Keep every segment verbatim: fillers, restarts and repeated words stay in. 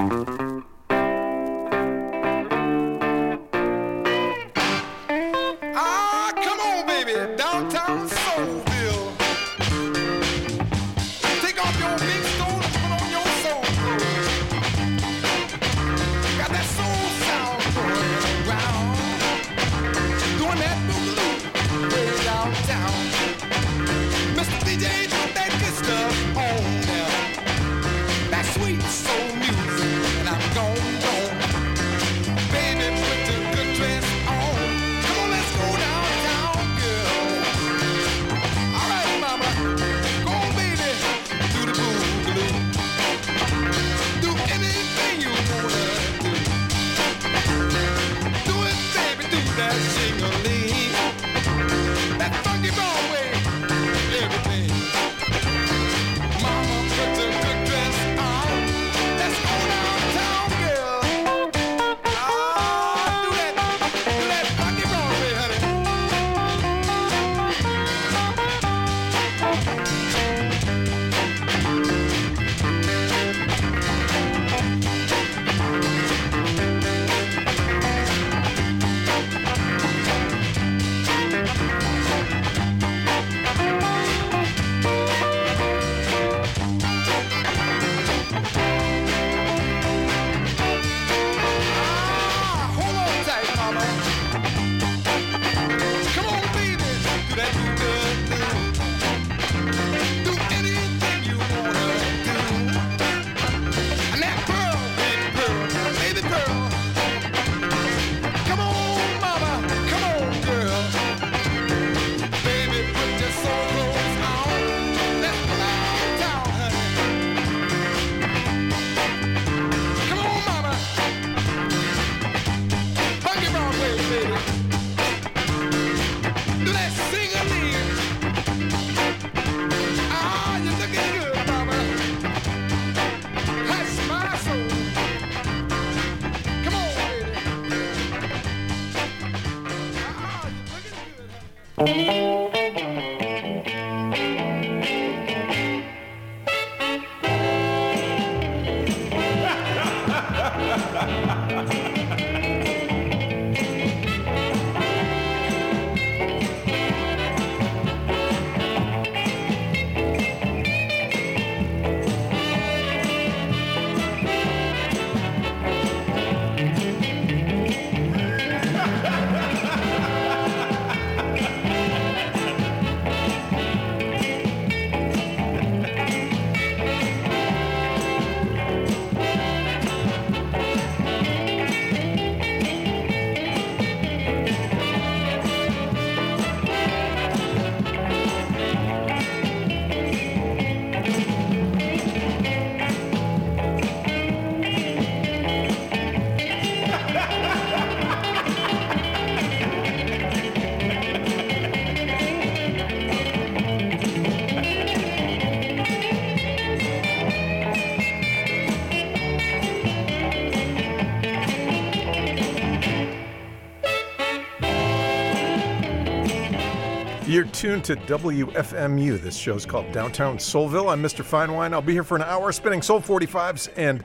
You're tuned to W F M U. This show's called Downtown Soulville. I'm Mister Finewine. I'll be here for an hour spinning Soul forty-fives, and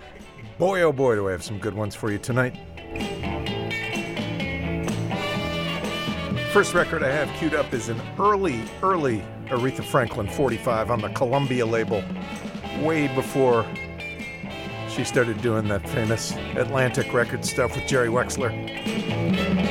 boy, oh boy, do I have some good ones for you tonight. First record I have queued up is an early, early Aretha Franklin forty-five on the Columbia label, way before she started doing that famous Atlantic record stuff with Jerry Wexler.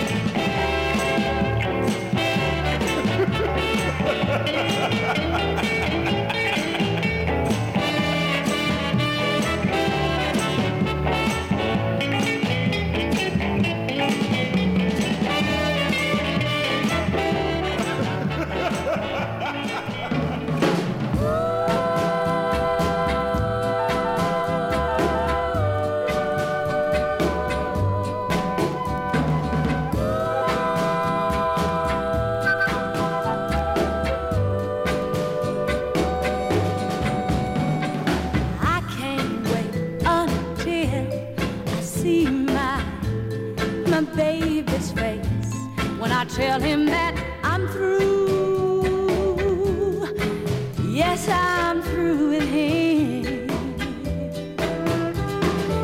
Tell him that I'm through. Yes, I'm through with him.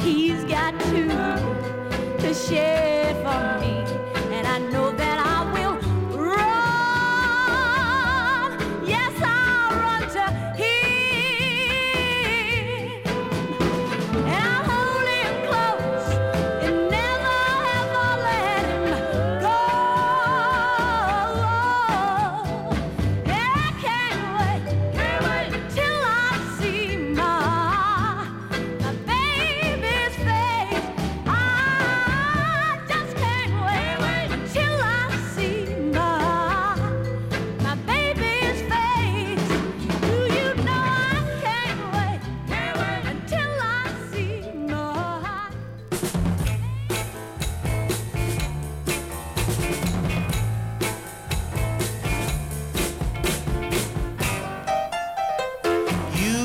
he's got two to share for me, and I know that I will run. Yes, I'll run to him, and I'll hold him close and never ever let him go. And I can't wait, can't wait till I see my my baby's face. I just can't wait, wait till I see my my baby's face. Do you know I can't wait, can't wait until I see my. You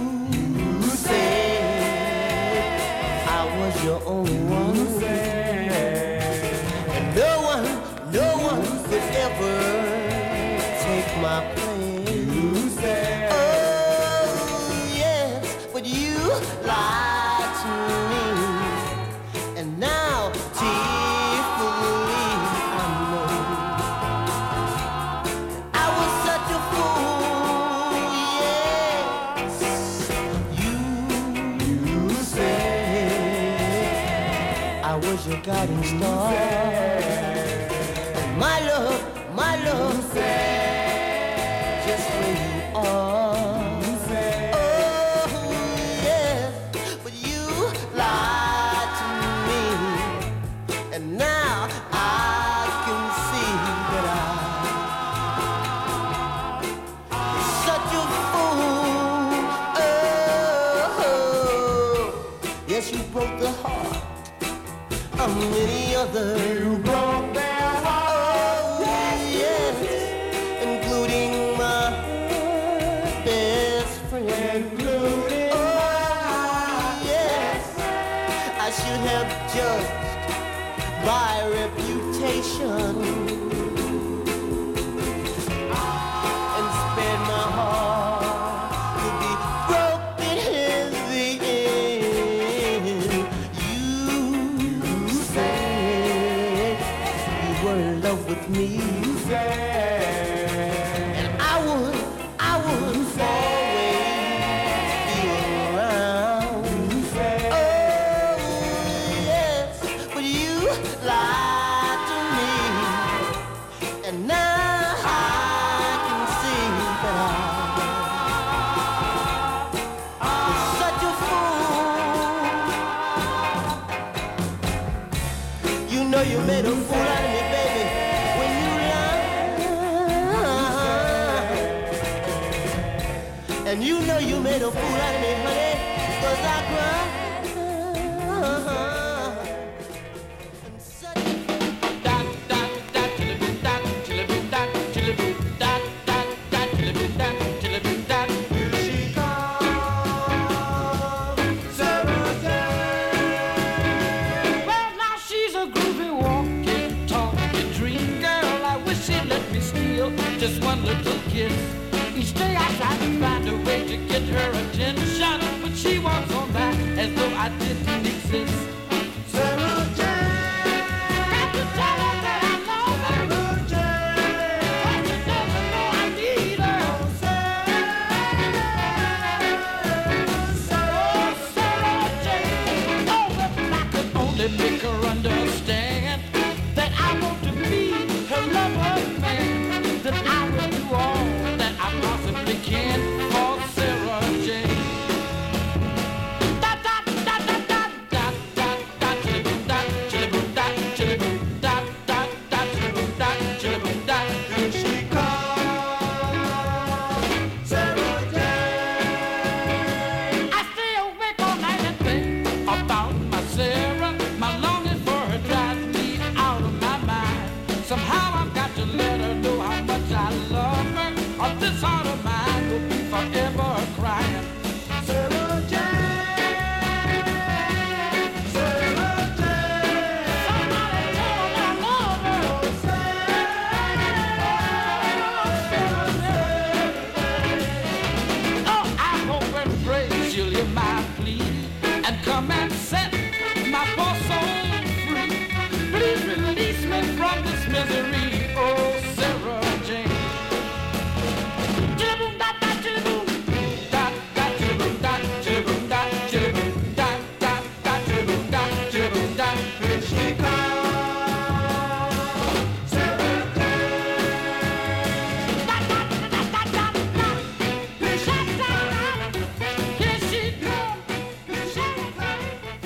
said I was your only one. And no one, no one could ever take my place. Oh, yes, but you lied to me. And now, tearfully, I know I was such a fool, yes. You, you said I was your guiding star. My love, my love, just where you are. Oh, yes, but you lied to me. And now I can see that I such a fool. Oh, yes, you broke the heart of many others. You broke their heart. Oh, yes, including my best friend. Including oh, yes, I should have judged by reputation and spared my heart to be broken in the end. You said you were in love with me, and I would, I would always be around. Oh, yes, but you lied to me, and now I can see that I was such a fool. You know you made a fool out of me, baby, when you lied. And you know you made a fool out of me, honey, 'cause I cried. And such a Well, now she's a groovy, walking, talking dream girl. I wish she'd let me steal just one little kiss. Each day I try to find a way to get her attention, but she walks on by as though I didn't exist. Sarah Jane, got to tell her that I love her. Sarah Jane, but she doesn't know I need her. Oh, Sarah Jane, oh, if I could only make her understand that I want to be her lover man, that I will do all that I possibly can for Sarah Jane. Da da da da da da da da chilli-boom da chilli-boom da chilli-boom da da da chilli-boom da chilli-boom da. Here she comes, Sarah Jane. I stay awake all night and think about my Sarah, my longing set my poor soul free. Please release me from this misery, oh Sarah Jane. Jibboom da da jibboom da da jibboom da jibboom da jibboom da da da jibboom da jibboom da. Here she comes, Sarah Jane. Da da da da da da. Here she comes, here she comes, here she comes.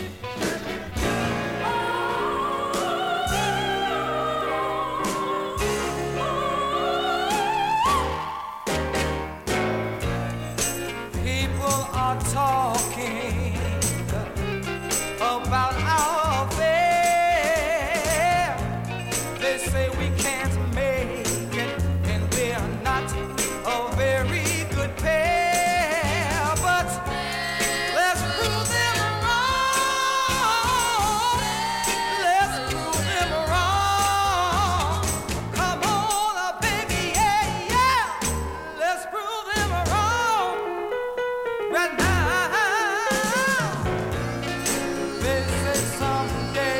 People are talking about our affair. They say we can't make it, and we're not a very good pair. But let's prove them wrong. Let's prove them wrong. Come on, uh, baby, yeah, yeah. Let's prove them wrong. Right now, they say someday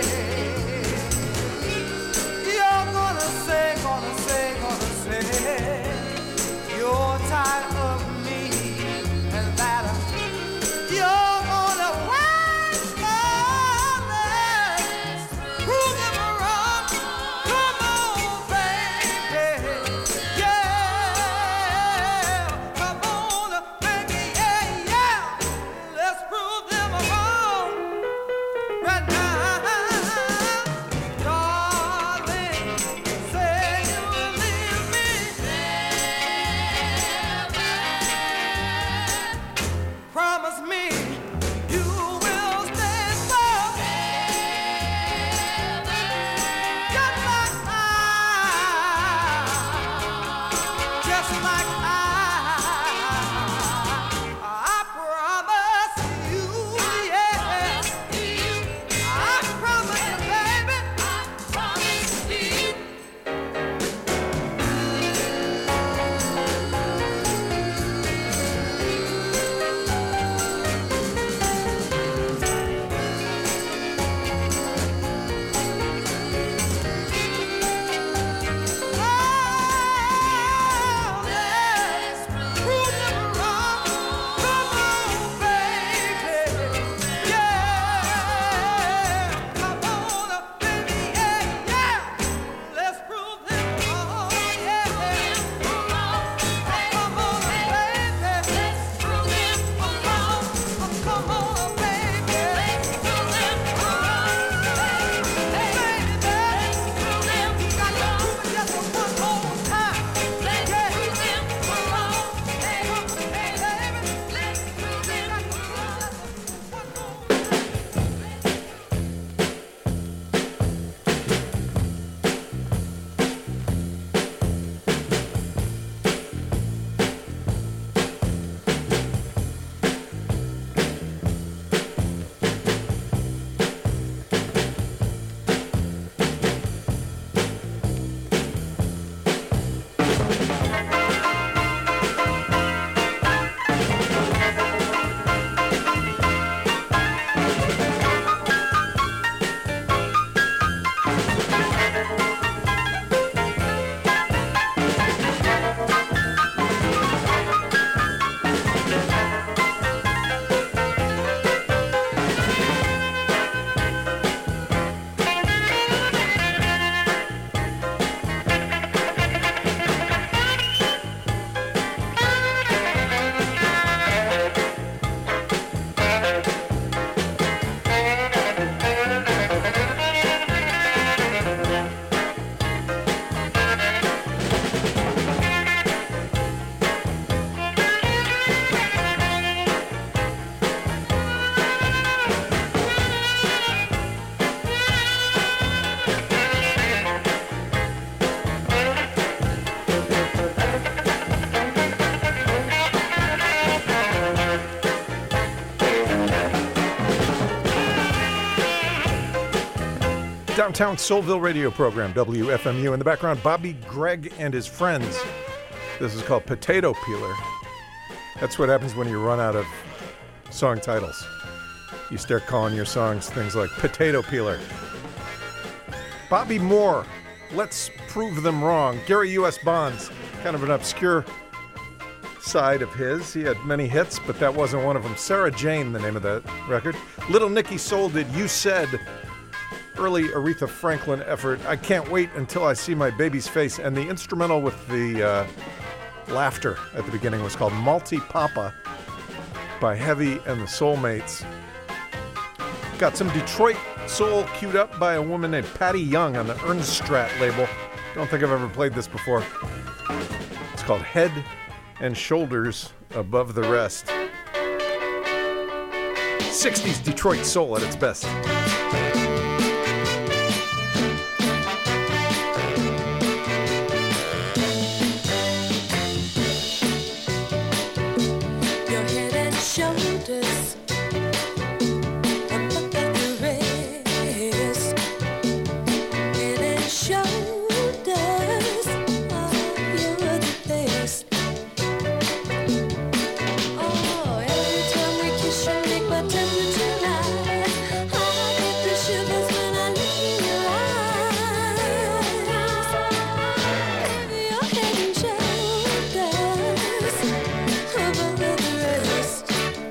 you're gonna say, gonna say, gonna say you're tired of me, and that you're gonna wait for me. Prove them wrong. Come on, baby, yeah. Come on, baby, yeah, yeah. Let's prove them wrong. Right now, darling, say you will leave me. Promise me you will stay forever. Just like I, just like I, I promise you, yeah. I promise you, baby. I promise you. Oh, let's prove them wrong. Come on, baby, yeah. Come on, baby, yeah, yeah. Let's prove them wrong, yeah. Come on, baby, let's prove them wrong. Come on, baby, let's prove them wrong. Baby, let's prove them. Got to prove it just one more time. Let's prove them wrong. Hey, baby, let's prove them wrong. One more Downtown Soulville radio program, W F M U. In the background, Bobby Gregg and his friends. This is called Potato Peeler. That's what happens when you run out of song titles. You start calling your songs things like Potato Peeler. Bobby Moore, Let's Prove Them Wrong. Gary U S. Bonds, kind of an obscure side of his. He had many hits, but that wasn't one of them. Sarah Jane, the name of that record. Little Nicky Soul did You Said. Early Aretha Franklin effort, I Can't Wait Until I See My Baby's Face. And the instrumental with the uh, laughter at the beginning was called Malty Papa by Heavy and the Soulmates. Got some Detroit soul queued up by a woman named Patty Young on the Ernstrat label. Don't think I've ever played this before. It's called Head and Shoulders Above the Rest. sixties Detroit soul at its best. Your head and shoulders above the rest. Head and shoulders, oh, you're the best. Oh, every time we kiss, you make my temperature rise. I get the shivers when I look in your eyes. Baby, your head and shoulders above the rest.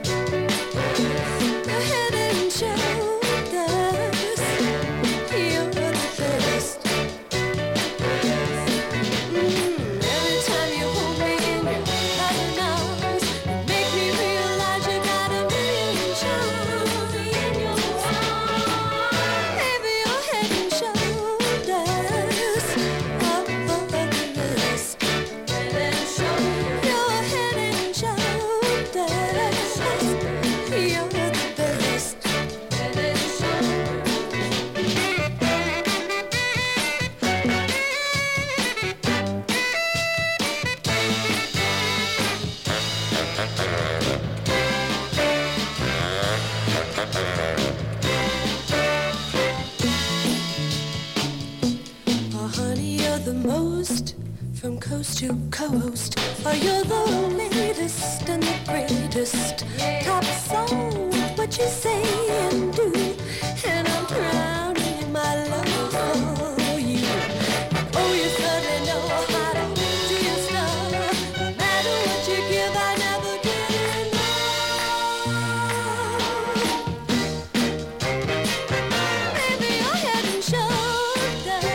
Your head and shoulders, you're the best. Mm, every time you hold me in your loving arms, you make me realize you got a million charms. Baby, your head and shoulders above the rest. Your head and shoulders, you're the best. Oh, honey, you're the most from coast to coast. Oh, you're the latest and the greatest. Top song, what you say and do. And I'm drowning in my love for you. Oh, you certainly know how to do your stuff. No matter what you give, I never get enough. Baby, your head and shoulders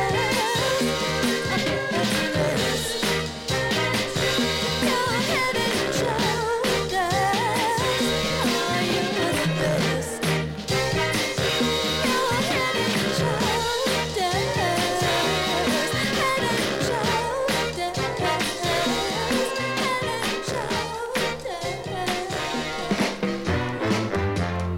above the rest. Your head and shoulders, oh, you're the best. Your head and shoulders, head and shoulders, head and shoulders.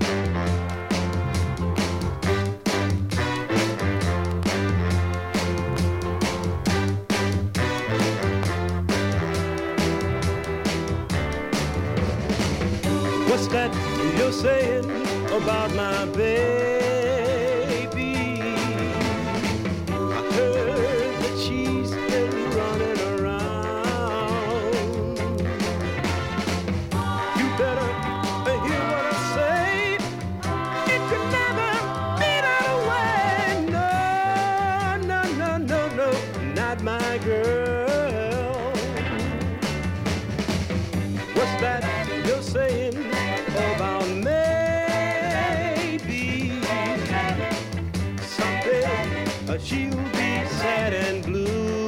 What's that you're saying about my baby? I heard that she's been running around. You better hear what I say. It could never be that way. No, no, no, no, no, not my girl. What's that you're saying about maybe someday uh, she'll be sad and blue?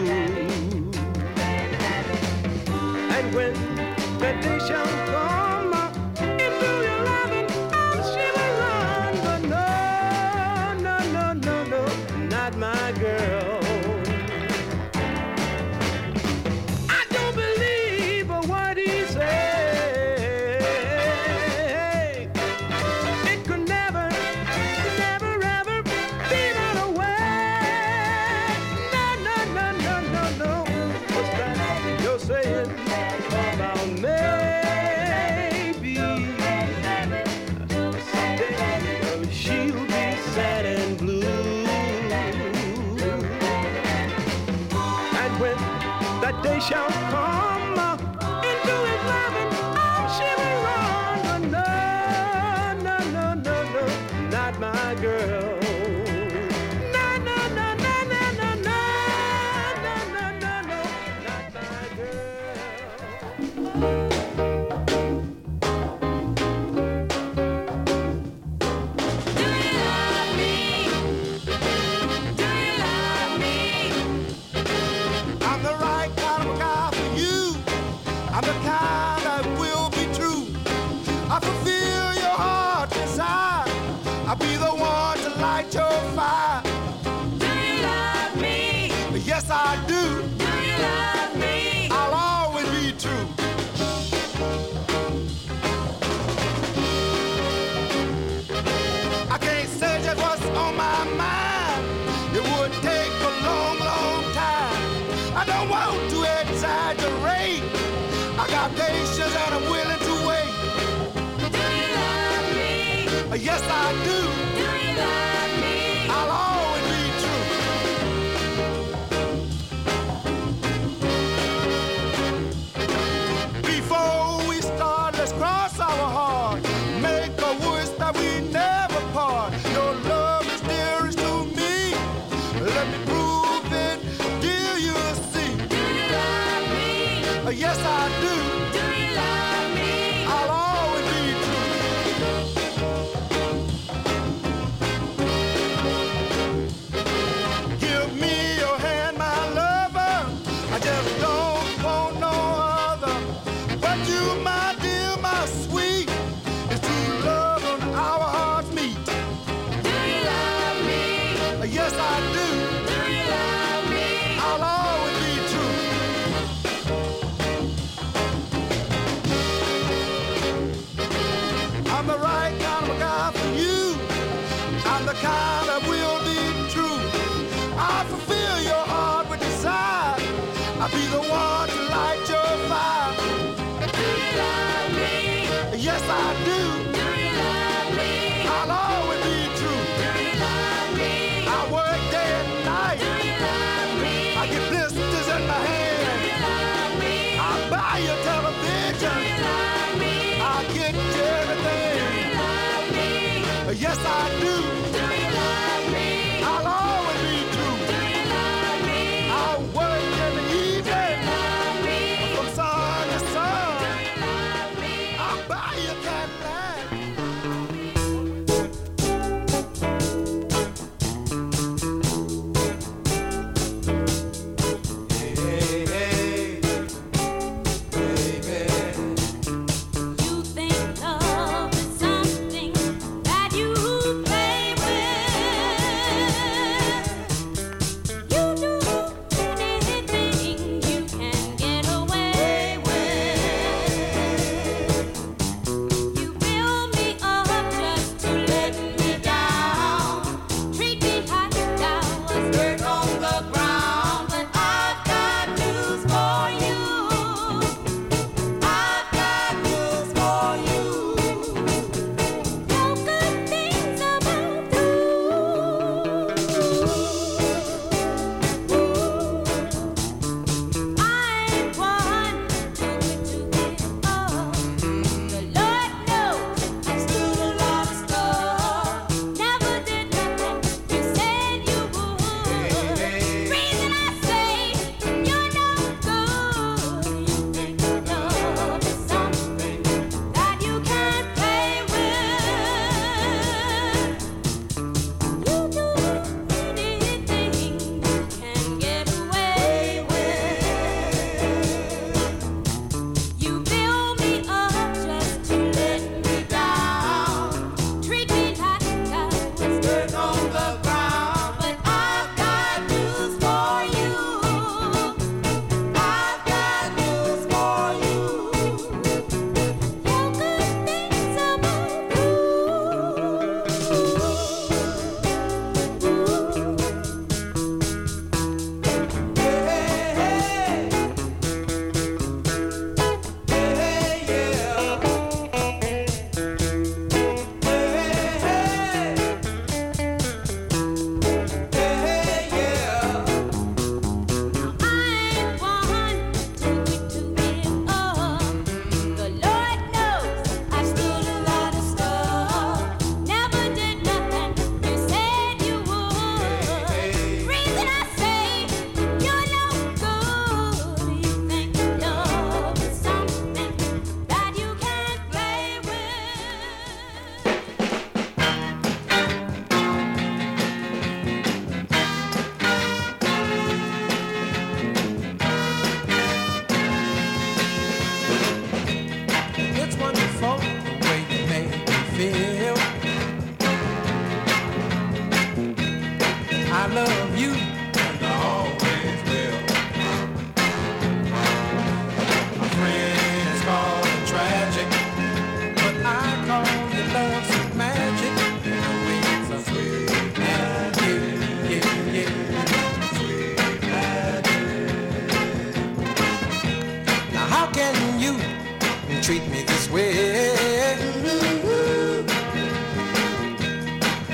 And when that day shall come uh, into your loving arms, she will run. But no, no, no, no, no, not my girl. I don't believe a word he said. It could never, never, ever be that way. No, no, no, no, no, no. What's that you're saying about maybe someday uh, she'll be sad and blue? And when that day shall come uh, into his loving arms, she will run. But no, no, no, not my girl. No, no, no, no, no, no, no, no, no, no, no, not my girl. Do you love me? Do you love me? I'm the right kind of guy for you. I'm the kind that will be true. I fulfill your heart desire. I'll be the one to light your fire. Do you love me? Yes, I do. Do you love me? I'll always be true. I can't say just what's on my mind. It would take a long, long time. I don't want to exaggerate. I got patience and I'm willing to wait. Do you love me? Yes, I do. Do you love me? I'll always be true. Before we start, let's cross our heart. Make a wish that we never part. Your love is dearest to me. Let me prove it, dear, you'll see. Do you love me? Yes, I do. Do you love me? I'll always be true. Give me your hand, my lover. I just don't want no other. But you, my dear, my sweet, it's true love when our hearts meet. Do you love me? Yes, I do. Do you love me? I'll always be true. I'm the right kind of guy for you. I'm the kind that will be true. I'll fulfill your heart with desire. I'll be the one to light your fire. Do you love me? Yes, I do. Do you love me? I'll always be true. Do you love me? I work day and night. Do you love me? I get blisters in my Do hand. you love me? I buy your Do television. you love me? I get you Do everything. you love me? Yes, I do. Do you love me?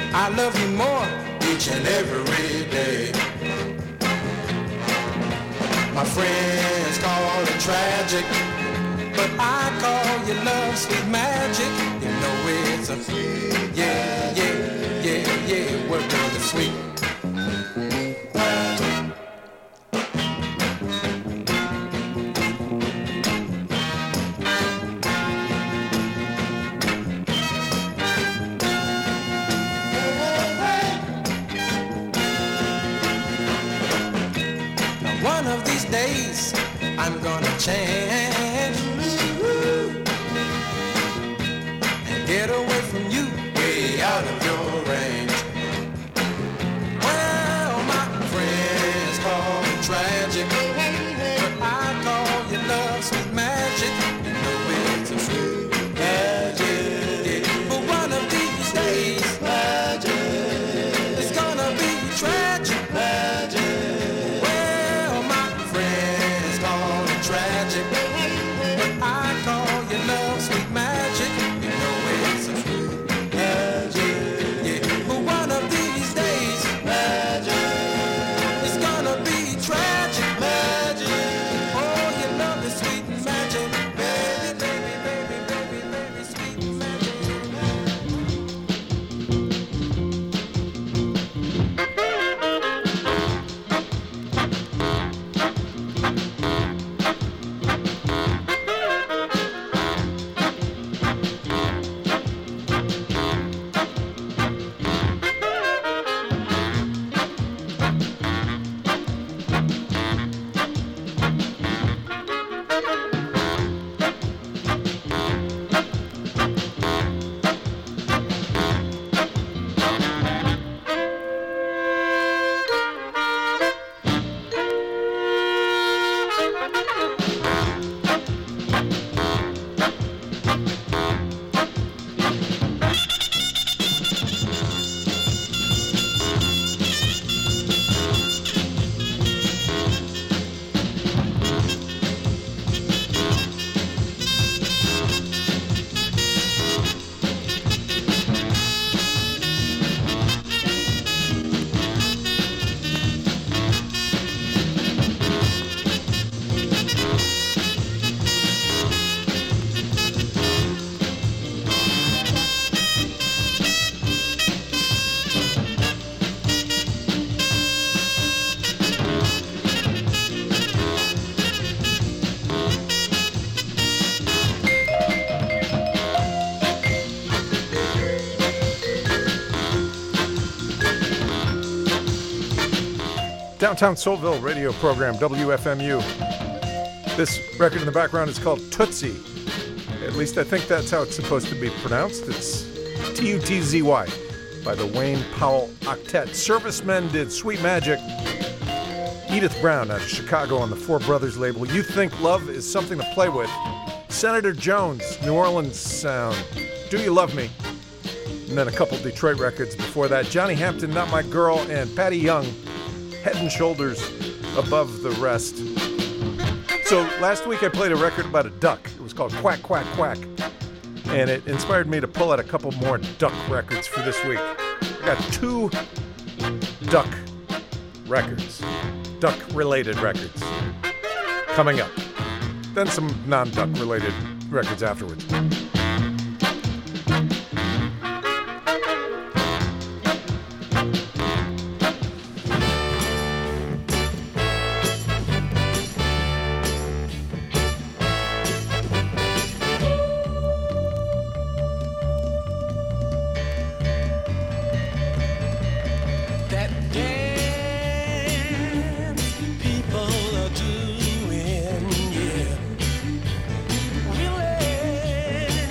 I love you more each and every day. My friends call it tragic, but I call your love sweet magic. You know it's a sweet, yeah, yeah, yeah, yeah, we're really sweet. One of these days, I'm gonna change and get away from you, way out of your range. Well, my friends call it tragic, but I call your love sweet magic. You know it's a sweet magic. But one of these days, magic, it's gonna be tragic magic. Tragic, but I call your love sweet magic. You know it's a sweet magic, yeah. But one of these days, magic, it's gonna be tragic magic. Oh, your love is sweet magic, baby, baby, baby, baby, baby, sweet magic. Downtown Soulville radio program, W F M U. This record in the background is called Tootsie. At least I think that's how it's supposed to be pronounced. It's T U T Z Y by the Wayne Powell Octet. Servicemen did Sweet Magic. Edith Brown out of Chicago on the Four Brothers label. You Think Love Is Something to Play With. Senator Jones, New Orleans sound. Do You Love Me? And then a couple Detroit records before that. Johnny Hampton, Not My Girl, and Patty Young, Head and Shoulders Above the Rest. So last week I played a record about a duck. It was called Quack, Quack, Quack. And it inspired me to pull out a couple more duck records for this week. I got two duck records. Duck-related records coming up. Then some non-duck related records afterwards. Really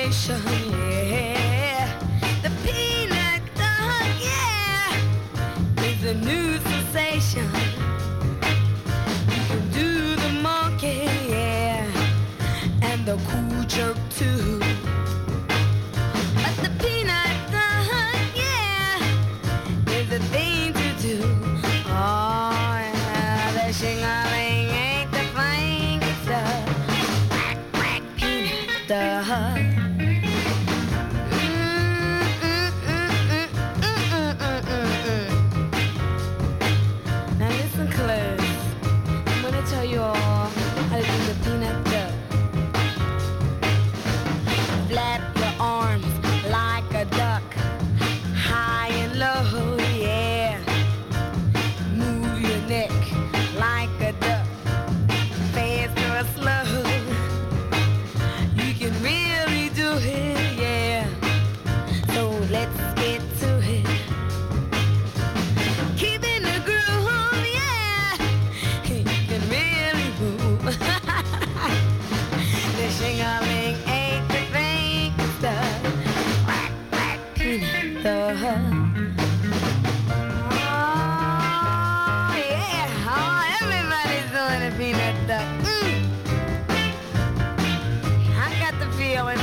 sensation, yeah. The peanut dog, yeah, is a new sensation. You can do the monkey, yeah, and the cool jerk too. But the peanut dog, yeah, is a thing to do. Oh, yeah, the shingling ain't the thing, it's the quack, quack peanut dog. Now listen close. I'm gonna tell you all how to do the peanut duck. Flap your arms like a duck, high and low, yeah. Move your neck like a duck, fast or slow. You can really do it, yeah. So let's get to it. Keeping the groove, yeah. You can really move. The shingling ain't the thing, it's the quack, quack peanut duck. Oh, yeah. Oh, everybody's doing a peanut duck. Mm. I got the feeling.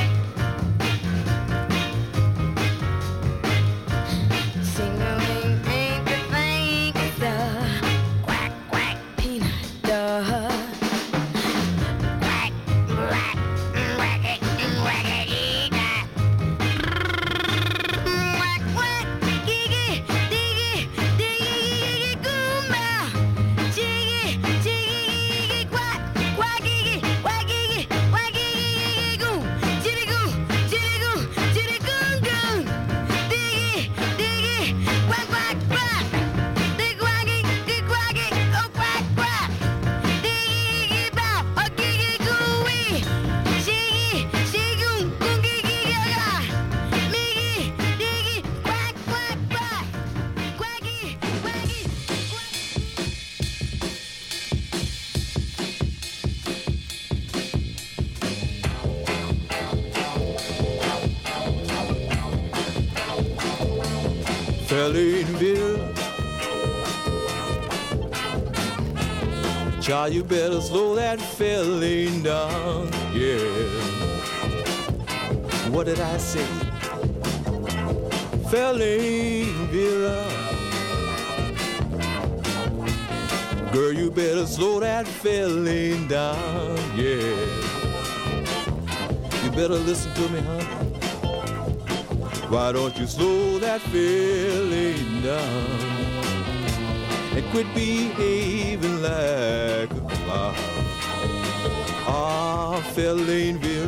Shingling ain't the thing, it's the quack, quack peanut duck. Quack, quack, quack it, quack it, quack. Quack, quack, giggy, diggy, diggy, goomba. Jiggy, jiggy, quack, quack, giggy, quack, giggy, quack, giggy, goom. Jitty goom, jitty goom, jitty goom, goom. Diggy, diggy, quack, quack, quack. Dig quacky, dig quacky, oh quack, quack. Diggy, bow, oh giggy, gooey. Shiggy, shigoom, goom, giggy, gaga. Miggy, diggy, quack, quack, quack. Quacky, quacky, quack. Fellinville, child, you better slow that feeling down, yeah. What did I say? Fellinville, girl, you better slow that feeling down, yeah. You better listen to me, huh? Why don't you slow that feeling down and quit behaving like a clown? Ah, Fellinville,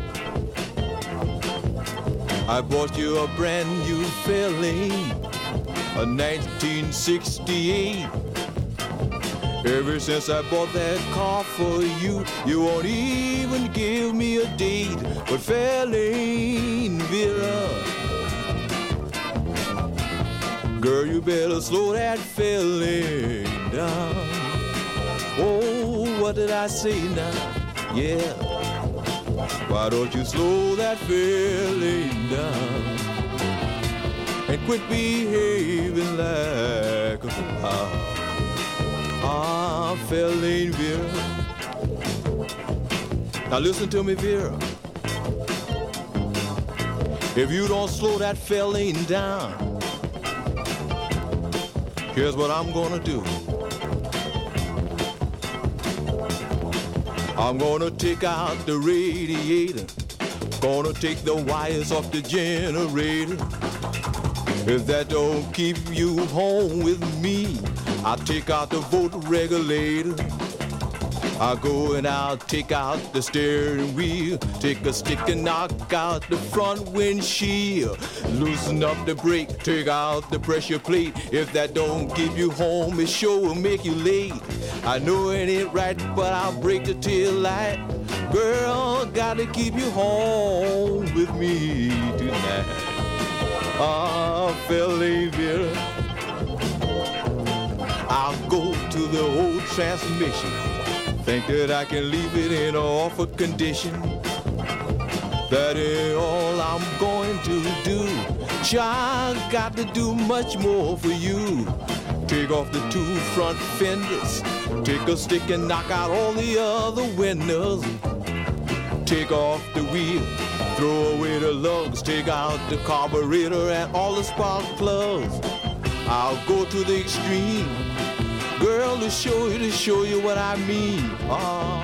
I bought you a brand new Felling, a nineteen sixty-eight. Ever since I bought that car for you, you won't even give me a date. But Fellinville, girl, you better slow that feeling down. Oh, what did I say now? Yeah. Why don't you slow that feeling down and quit behaving like a clown? Ah, Fellinville. Now listen to me, Vera. If you don't slow that feeling down, here's what I'm gonna do. I'm gonna take out the radiator, gonna take the wires off the generator. If that don't keep you home with me, I'll take out the volt regulator. I'll go and I'll take out the steering wheel, take a stick and knock out the front windshield, loosen up the brake, take out the pressure plate. If that don't keep you home, it sure will make you late. I know it ain't right, but I'll break the tail light. Girl, gotta keep you home with me tonight. Ah, Fellinville, I'll go to the old transmission, think that I can leave it in awful condition. That ain't all I'm going to do. Child, got to do much more for you. Take off the two front fenders. Take a stick and knock out all the other windows. Take off the wheel. Throw away the lugs. Take out the carburetor and all the spark plugs. I'll go to the extreme, girl, to show you, to show you what I mean. Uh,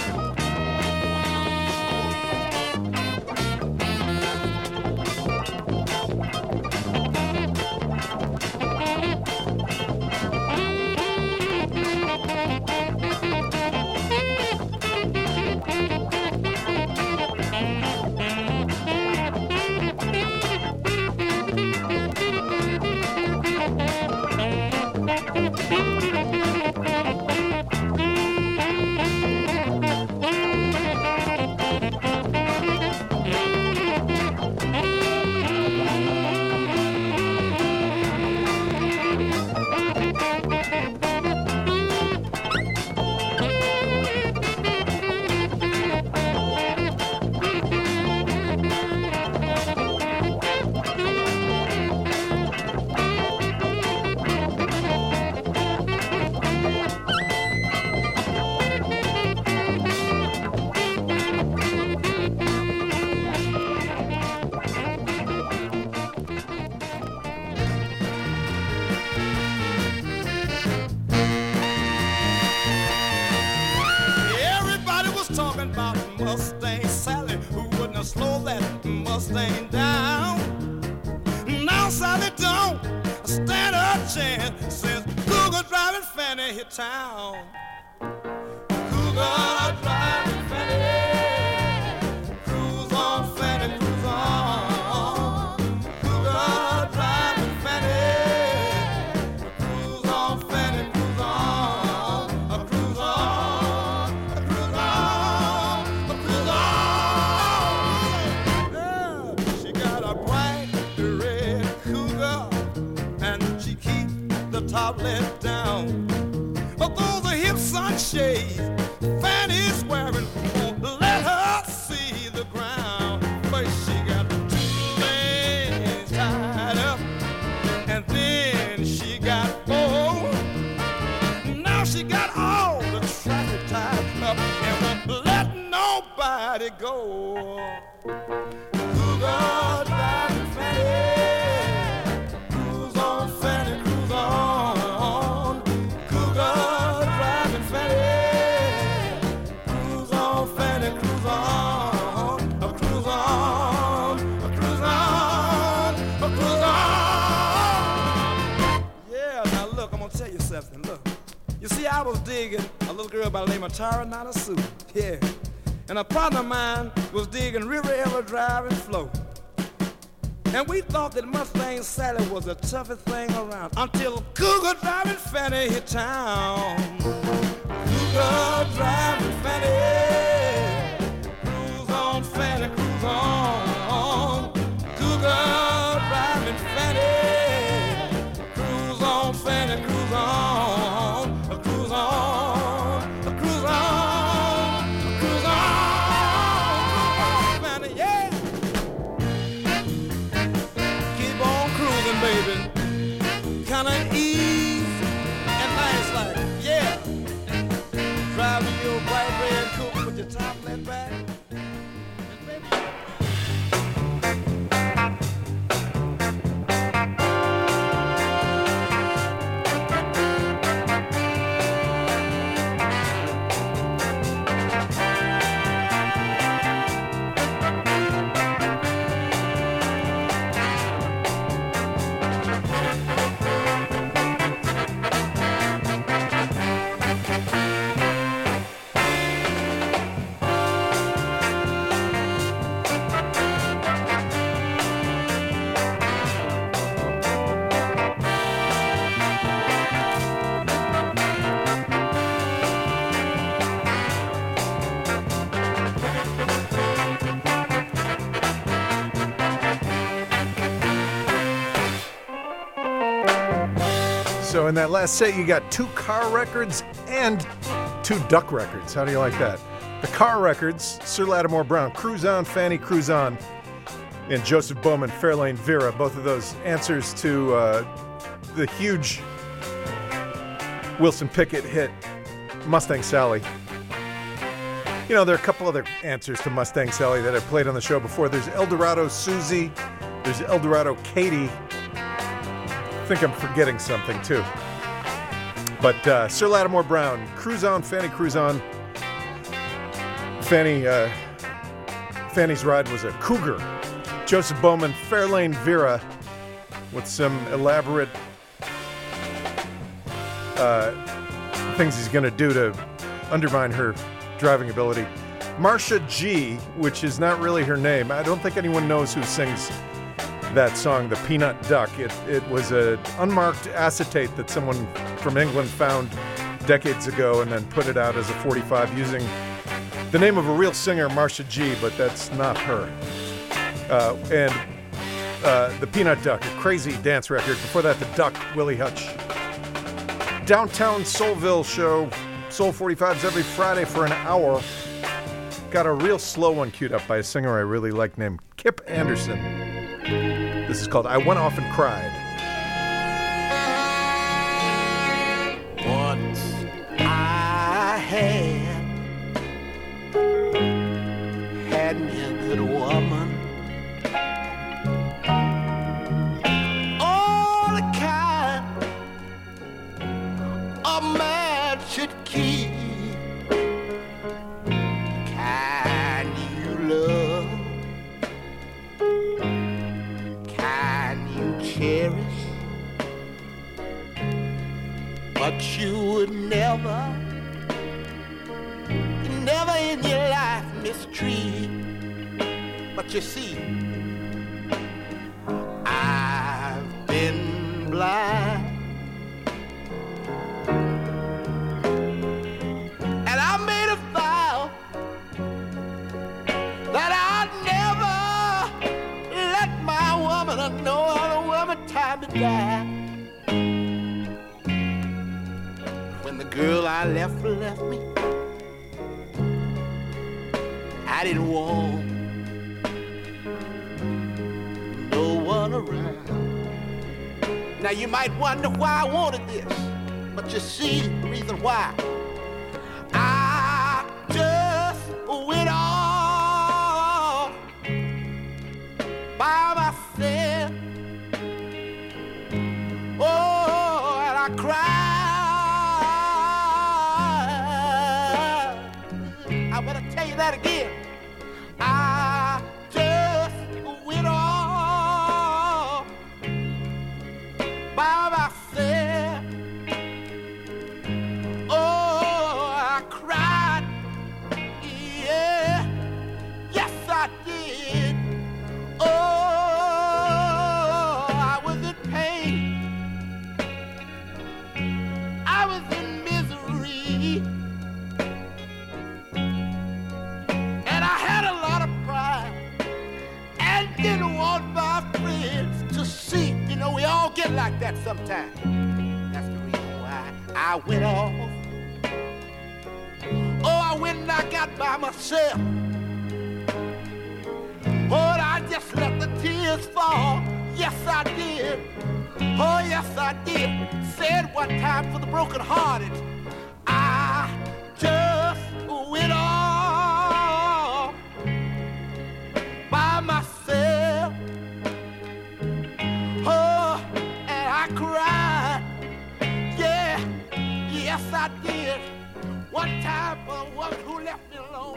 Everybody was talking about Mustang Sally, who wouldn't have slowed that Mustang down. Now Sally don't stand a chance, says Cougar driving Fanny hit town. Cougar driving Fanny, cruise on Fanny, cruise on. Cougar driving Fanny, cruise on Fanny, cruise on. A cruise on, a cruise on, a cruise on. Yeah, she got a bright red Cougar, and she keeps the top let down. But those are hip sunshades Fanny's wearing won't let her see the ground. First she got two legs tied up, and then she got four. Now she got all the traffic tied up and won't let nobody go. Cougar driving Fanny, cruise on Fanny, cruise on. Cougar driving Fanny, cruise on Fanny, cruise on. A cruise on, a cruise on, a cruise on. Yeah, now look, I'm gonna tell you something. Look, you see, I was digging a little girl by the name of Tara Nana Sue. Yeah, and a partner of mine was digging River Ever Drive and Flow. And we thought that Mustang Sally was the toughest thing around until Cougar driving Fanny hit town. Cougar driving Fanny, cruise on Fanny, cruise on. Cougar driving Fanny, cruise on Fanny, cruise on. A cruise on, a cruise on, a cruise on. Fanny, yeah. Keep on cruising, baby. Kinda easy and nice like, yeah. Driving your bright red coupe with your top let back. And baby, So in that last set, you got two car records and two duck records. How do you like that? The Car Records, Sir Lattimore Brown, Cruise On, Fanny, Cruise On, and Joseph Bowman, Fairlane Vera, both of those answers to uh, the huge Wilson Pickett hit, Mustang Sally. You know, there are a couple other answers to Mustang Sally that I've played on the show before. There's Eldorado Susie, there's Eldorado Katie. I think I'm forgetting something, too. But uh, Sir Lattimore Brown, Cruise On, Fanny, Cruise On. Fanny, uh, Fanny's ride was a Cougar. Joseph Bowman, Fairlane Vera, with some elaborate uh, things he's going to do to undermine her driving ability. Marcia G, which is not really her name. I don't think anyone knows who sings that song, The Peanut Duck. It, it was an unmarked acetate that someone from England found decades ago and then put it out as a forty-five using the name of a real singer, Marcia G, but that's not her. Uh, and uh, The Peanut Duck, a crazy dance record. Before that, The Duck, Willie Hutch. Downtown Soulville show, Soul forty-fives every Friday for an hour. Got a real slow one queued up by a singer I really like named Kip Anderson. This is called I Went Off and Cried. Once I had had me a good woman, all the kind a man should keep, kind you love, kind you cherish, but you would never, never in your life mistreat. But you see, I've been blind, and I made a vow that I'd never let my woman or no other woman time to die. When the girl I left left me, I didn't want no one around. Now you might wonder why I wanted this, but you see the reason why. I just went off by myself. Oh, and I cried. I better tell you that again. I just went off by myself. Oh, I cried. Yeah, yes I did. Oh, I was in pain. I was in misery. And I had a lot of pride and didn't want my friends to see. You know, we all get like that sometimes. That's the reason why I went off. Oh, I went and I got by myself. Oh, and I just let the tears fall. Yes, I did. Oh, yes, I did. Said one time for the broken-hearted, I just went off by myself. Oh, and I cried. Yeah, yes, I did. One time for a woman who left me alone.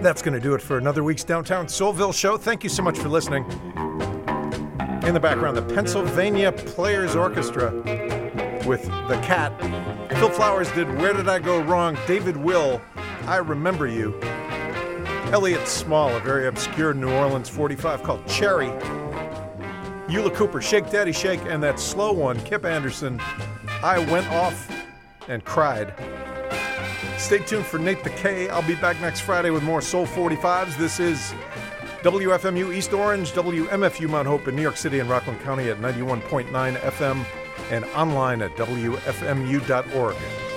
that's going to do it for another week's Downtown Soulville show. Thank you so much for listening. In the background, the Pennsylvania Players Orchestra with The Cat. Phil Flowers did Where Did I Go Wrong? David Will, I Remember You. Elliott Small, a very obscure New Orleans forty-five called Cherry. Eula Cooper, Shake Daddy Shake, and that slow one, Kip Anderson, I Went Off and Cried. Stay tuned for Nate the K. I'll be back next Friday with more Soul forty-fives. This is W F M U East Orange, W M F U Mount Hope in New York City and Rockland County at ninety-one point nine F M and online at W F M U dot org.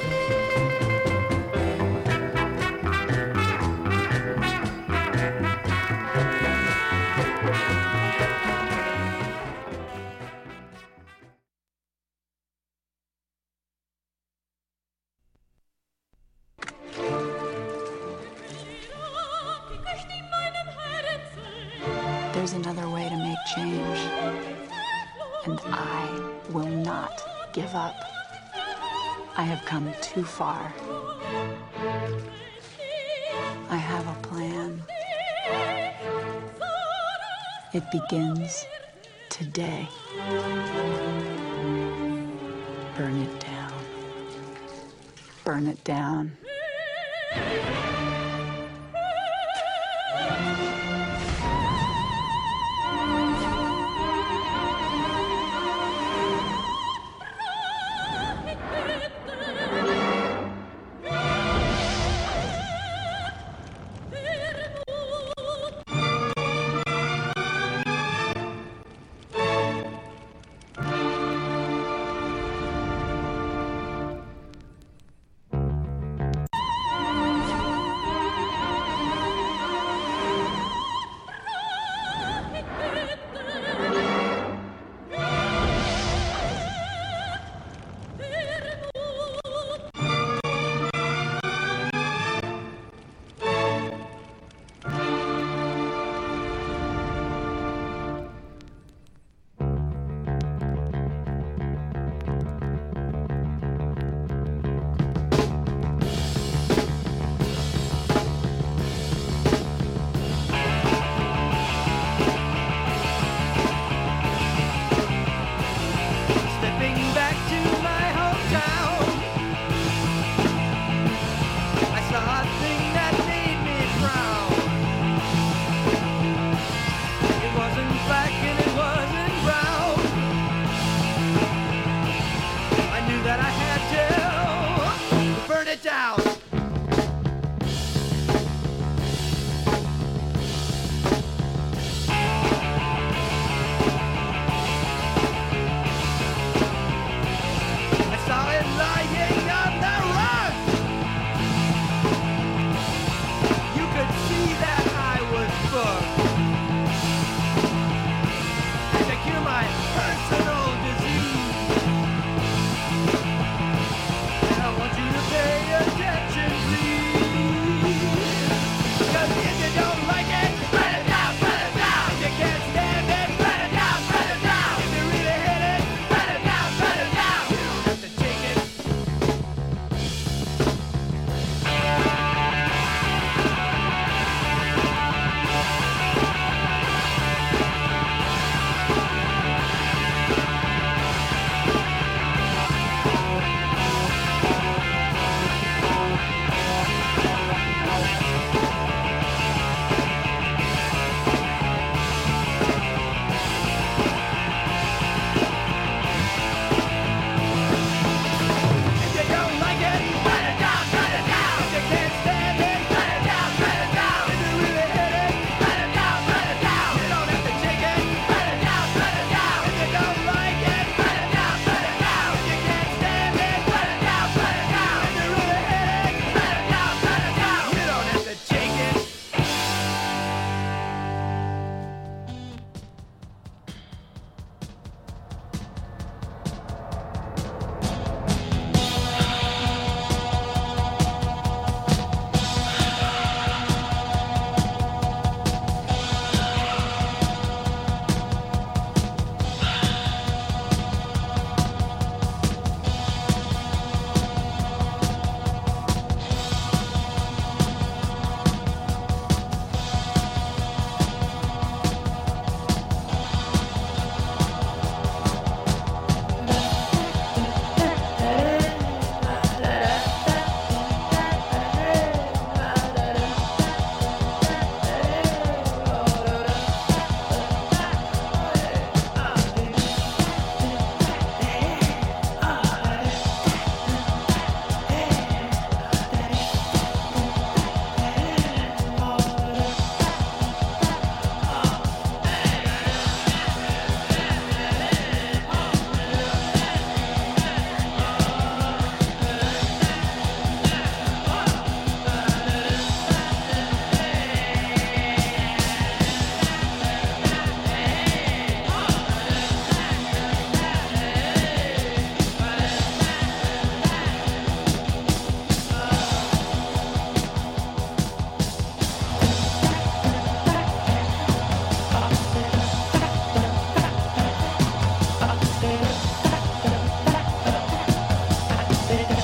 There's another way to make change, and I will not give up. I have come too far. I have a plan. It begins today. Burn it down. Burn it down. baby.